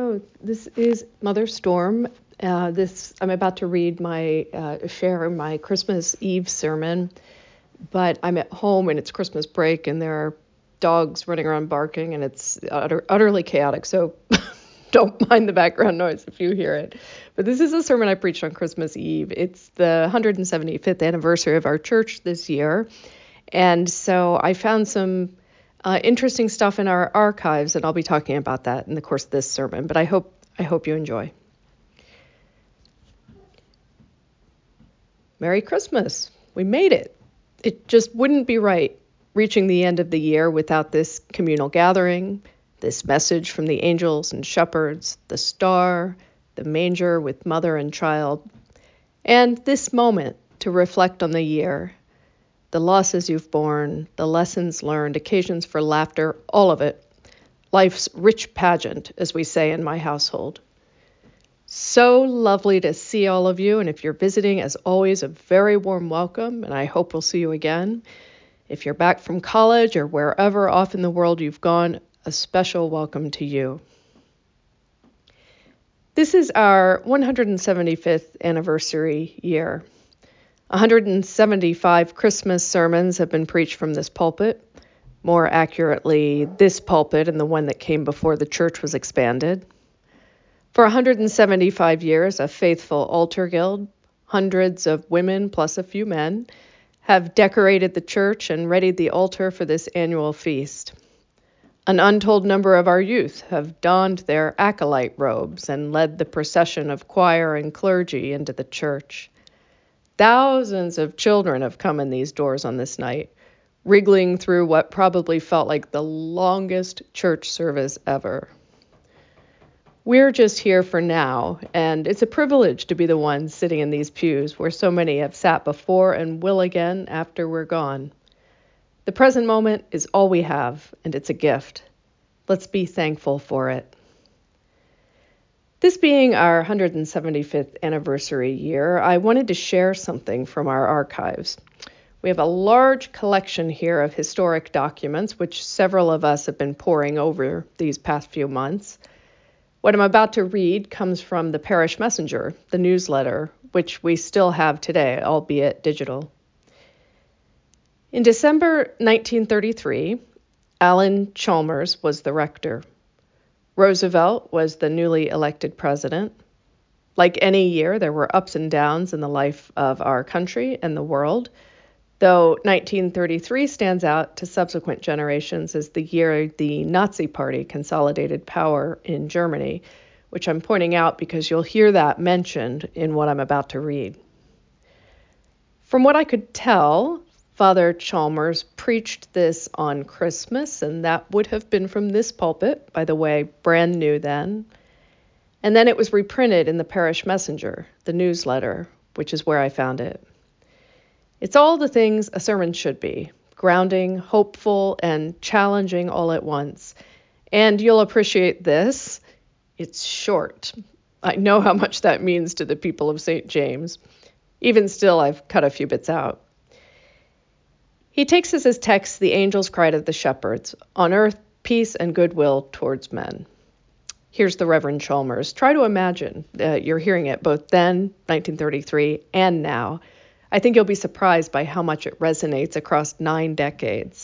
Hello, this is Mother Storm. I'm about to read share my Christmas Eve sermon, but I'm at home and it's Christmas break and there are dogs running around barking and it's utterly chaotic. So don't mind the background noise if you hear it. But this is a sermon I preached on Christmas Eve. It's the 175th anniversary of our church this year, and so I found some interesting stuff in our archives, and I'll be talking about that in the course of this sermon, but I hope you enjoy. Merry Christmas. We made it. It just wouldn't be right reaching the end of the year without this communal gathering, this message from the angels and shepherds, the star, the manger with mother and child, and this moment to reflect on the year. The losses you've borne, the lessons learned, occasions for laughter, all of it. Life's rich pageant, as we say in my household. So lovely to see all of you, and if you're visiting, as always, a very warm welcome, and I hope we'll see you again. If you're back from college or wherever off in the world you've gone, a special welcome to you. This is our 175th anniversary year. 175 Christmas sermons have been preached from this pulpit, more accurately, this pulpit and the one that came before the church was expanded. For 175 years, a faithful altar guild, hundreds of women plus a few men, have decorated the church and readied the altar for this annual feast. An untold number of our youth have donned their acolyte robes and led the procession of choir and clergy into the church. Thousands of children have come in these doors on this night, wriggling through what probably felt like the longest church service ever. We're just here for now, and it's a privilege to be the ones sitting in these pews where so many have sat before and will again after we're gone. The present moment is all we have, and it's a gift. Let's be thankful for it. This being our 175th anniversary year, I wanted to share something from our archives. We have a large collection here of historic documents, which several of us have been poring over these past few months. What I'm about to read comes from the Parish Messenger, the newsletter, which we still have today, albeit digital. In December 1933, Alan Chalmers was the rector. Roosevelt was the newly elected president. Like any year, there were ups and downs in the life of our country and the world, though 1933 stands out to subsequent generations as the year the Nazi Party consolidated power in Germany, which I'm pointing out because you'll hear that mentioned in what I'm about to read. From what I could tell, Father Chalmers preached this on Christmas, and that would have been from this pulpit, by the way, brand new then. And then it was reprinted in the Parish Messenger, the newsletter, which is where I found it. It's all the things a sermon should be, grounding, hopeful, and challenging all at once. And you'll appreciate this. It's short. I know how much that means to the people of St. James. Even still, I've cut a few bits out. He takes as his text the angel's cry to the shepherds, on earth, peace and goodwill towards men. Here's the Reverend Chalmers. Try to imagine you're hearing it both then, 1933, and now. I think you'll be surprised by how much it resonates across 9 decades.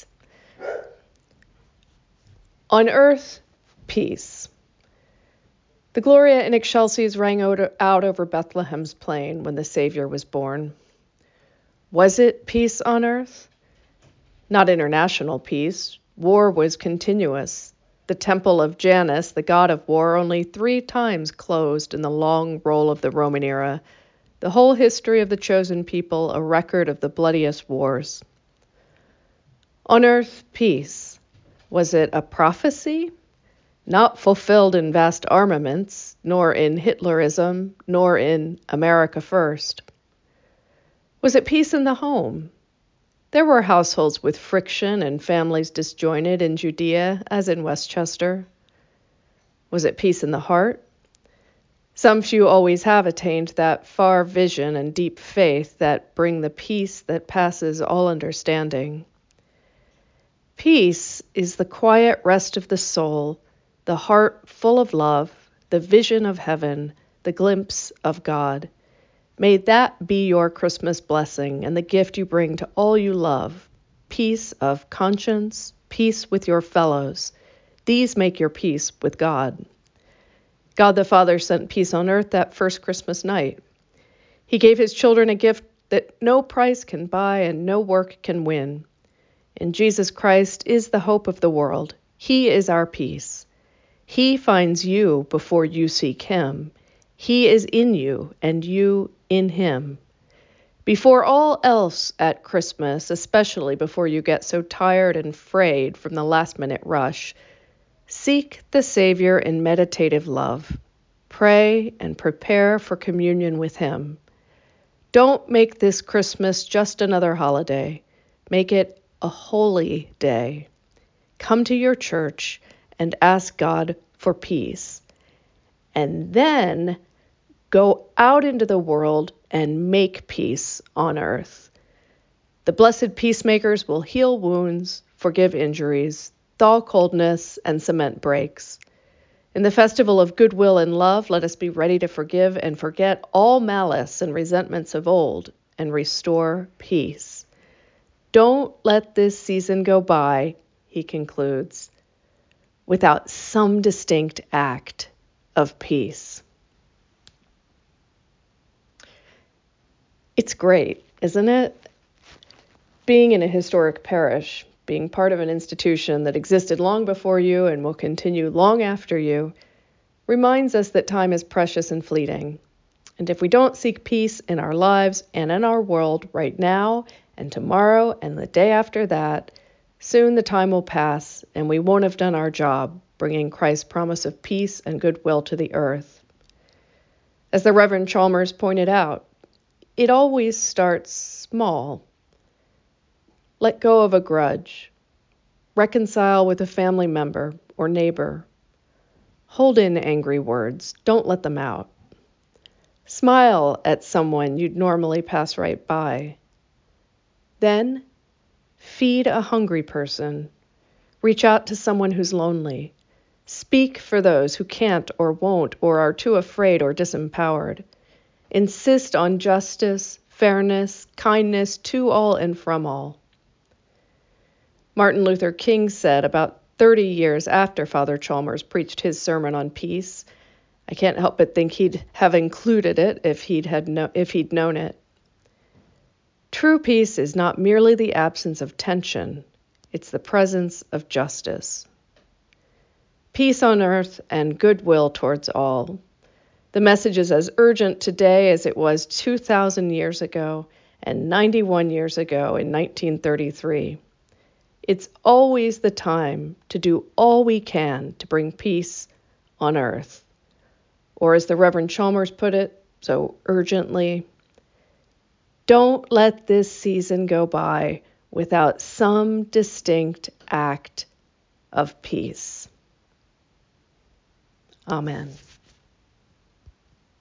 On earth, peace. The Gloria in Excelsis rang out over Bethlehem's plain when the Savior was born. Was it peace on earth? Not international peace. War was continuous. The temple of Janus, the god of war, only 3 times closed in the long roll of the Roman era. The whole history of the chosen people, a record of the bloodiest wars. On earth, peace. Was it a prophecy? Not fulfilled in vast armaments, nor in Hitlerism, nor in America First. Was it peace in the home? There were households with friction and families disjointed in Judea as in Westchester. Was it peace in the heart? Some few always have attained that far vision and deep faith that bring the peace that passes all understanding. Peace is the quiet rest of the soul, the heart full of love, the vision of heaven, the glimpse of God. May that be your Christmas blessing and the gift you bring to all you love. Peace of conscience, peace with your fellows. These make your peace with God. God the Father sent peace on earth that first Christmas night. He gave his children a gift that no price can buy and no work can win. And Jesus Christ is the hope of the world. He is our peace. He finds you before you seek him. He is in you and you in him. Before all else at Christmas, especially before you get so tired and frayed from the last-minute rush, seek the Savior in meditative love. Pray and prepare for communion with him. Don't make this Christmas just another holiday. Make it a holy day. Come to your church and ask God for peace. And then go out into the world and make peace on earth. The blessed peacemakers will heal wounds, forgive injuries, thaw coldness, and cement breaks. In the festival of goodwill and love, let us be ready to forgive and forget all malice and resentments of old and restore peace. Don't let this season go by, he concludes, without some distinct act of peace. It's great, isn't it? Being in a historic parish, being part of an institution that existed long before you and will continue long after you, reminds us that time is precious and fleeting. And if we don't seek peace in our lives and in our world right now and tomorrow and the day after that, soon the time will pass and we won't have done our job, bringing Christ's promise of peace and goodwill to the earth. As the Reverend Chalmers pointed out, it always starts small. Let go of a grudge. Reconcile with a family member or neighbor. Hold in angry words. Don't let them out. Smile at someone you'd normally pass right by. Then, feed a hungry person. Reach out to someone who's lonely. Speak for those who can't or won't or are too afraid or disempowered. Insist on justice, fairness, kindness to all and from all. Martin Luther King said about 30 years after Father Chalmers preached his sermon on peace, I can't help but think he'd have included it if he'd known it. True peace is not merely the absence of tension, it's the presence of justice. Peace on earth and goodwill towards all. The message is as urgent today as it was 2,000 years ago and 91 years ago in 1933. It's always the time to do all we can to bring peace on earth. Or as the Reverend Chalmers put it so urgently, don't let this season go by without some distinct act of peace. Amen.